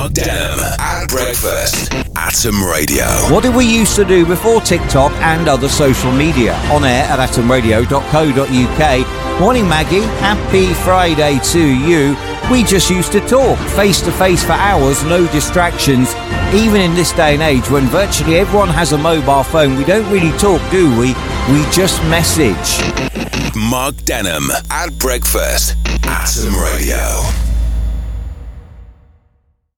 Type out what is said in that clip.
Mark Denham at breakfast. Atom Radio. What did we used to do before TikTok and other social media? On air at atomradio.co.uk. Morning, Maggie. Happy Friday to you. We just used to talk face to face for hours, no distractions. Even in this day and age when virtually everyone has a mobile phone, we don't really talk, do we? We just message. Mark Denham at breakfast. Atom Radio.